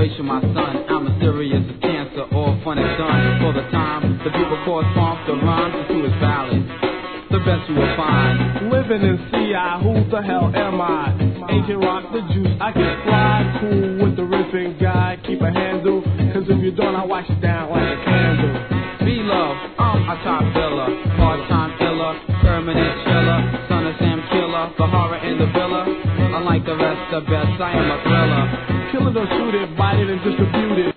situation, my son. I'm as serious as cancer, all fun and done. For the time, the people cause funk, the rhymes, the truth is valid. The best you will find. Living in CI, who the hell am I? Agent Rock the Juice, I get fly, cool with the riffing guy. Keep a handle, cause if you don't, I wash it down like a candle. Be love, I'm a top filler, part-time killer, permanent chiller, son of Sam Killer, the horror in the villa. Unlike the rest, the best, I am a thriller. Kill it or shoot it, bite it and distribute it.